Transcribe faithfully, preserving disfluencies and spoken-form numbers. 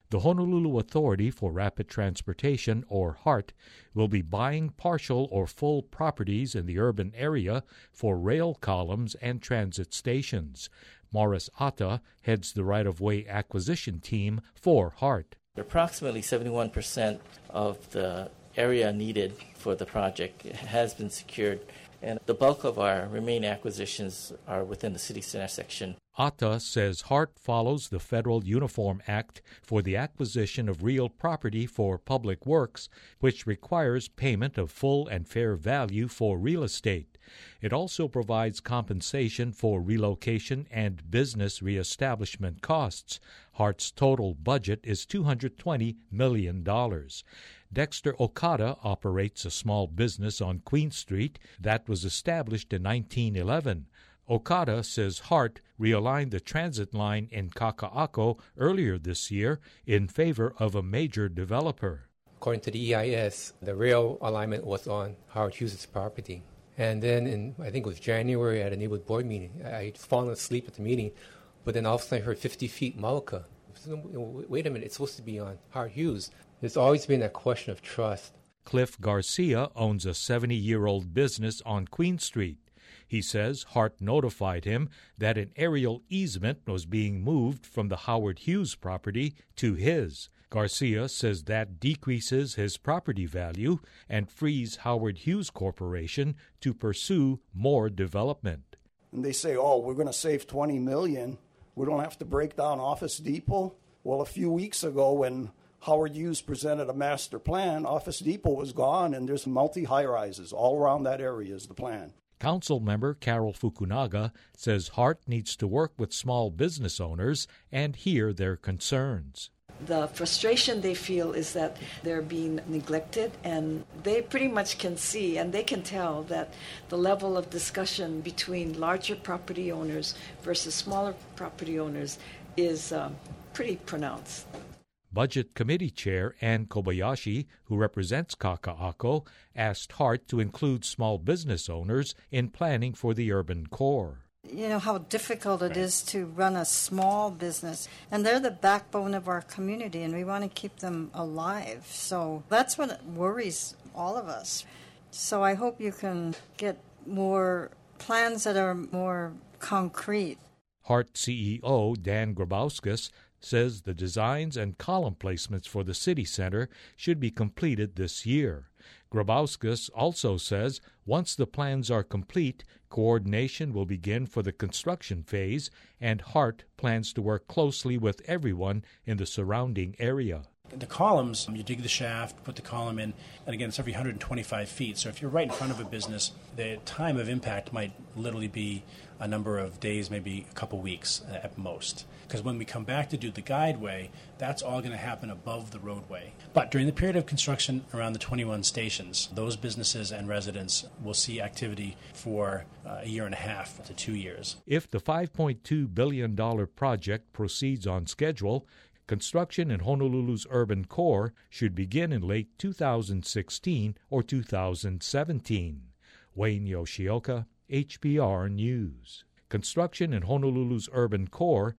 The Honolulu Authority for Rapid Transportation, or HART, will be buying partial or full properties in the urban area for rail columns and transit stations. Morris Atta heads the right-of-way acquisition team for HART. Approximately seventy-one percent of the area needed for the project has been secured, and the bulk of our remaining acquisitions are within the city center section. Atta says HART follows the Federal Uniform Act for the acquisition of real property for public works, which requires payment of full and fair value for real estate. It also provides compensation for relocation and business reestablishment costs. HART's total budget is two hundred twenty million dollars. Dexter Okada operates a small business on Queen Street that was established in nineteen eleven. Okada says HART realigned the transit line in Kaka'ako earlier this year in favor of a major developer. According to the E I S, the rail alignment was on Howard Hughes' property. And then in, I think it was January at a neighborhood board meeting, I'd fallen asleep at the meeting, but then all of a sudden I heard fifty feet Mauka. Wait a minute, it's supposed to be on Howard Hughes. There's always been that question of trust. Cliff Garcia owns a seventy-year-old business on Queen Street. He says HART notified him that an aerial easement was being moved from the Howard Hughes property to his. Garcia says that decreases his property value and frees Howard Hughes Corporation to pursue more development. And they say, oh, we're going to save twenty million dollars. We don't have to break down Office Depot. Well, a few weeks ago when Howard Hughes presented a master plan, Office Depot was gone, and there's multi-high-rises all around that area is the plan. Council member Carol Fukunaga says HART needs to work with small business owners and hear their concerns. The frustration they feel is that they're being neglected, and they pretty much can see and they can tell that the level of discussion between larger property owners versus smaller property owners is um, pretty pronounced. Budget Committee Chair Ann Kobayashi, who represents Kaka'ako, asked HART to include small business owners in planning for the urban core. You know how difficult it is to run a small business, and they're the backbone of our community, and we want to keep them alive. So that's what worries all of us. So I hope you can get more plans that are more concrete. HART C E O Dan Grabowskis says the designs and column placements for the city center should be completed this year. Grabowskis also says once the plans are complete, coordination will begin for the construction phase, and HART plans to work closely with everyone in the surrounding area. The columns, you dig the shaft, put the column in, and again, it's every one hundred twenty-five feet. So if you're right in front of a business, the time of impact might literally be a number of days, maybe a couple weeks at most. Because when we come back to do the guideway, that's all going to happen above the roadway. But during the period of construction around the twenty-one stations, those businesses and residents will see activity for uh, a year and a half to two years. If the five point two billion dollars project proceeds on schedule, construction in Honolulu's urban core should begin in late two thousand sixteen or two thousand seventeen. Wayne Yoshioka, H B R News. Construction in Honolulu's urban core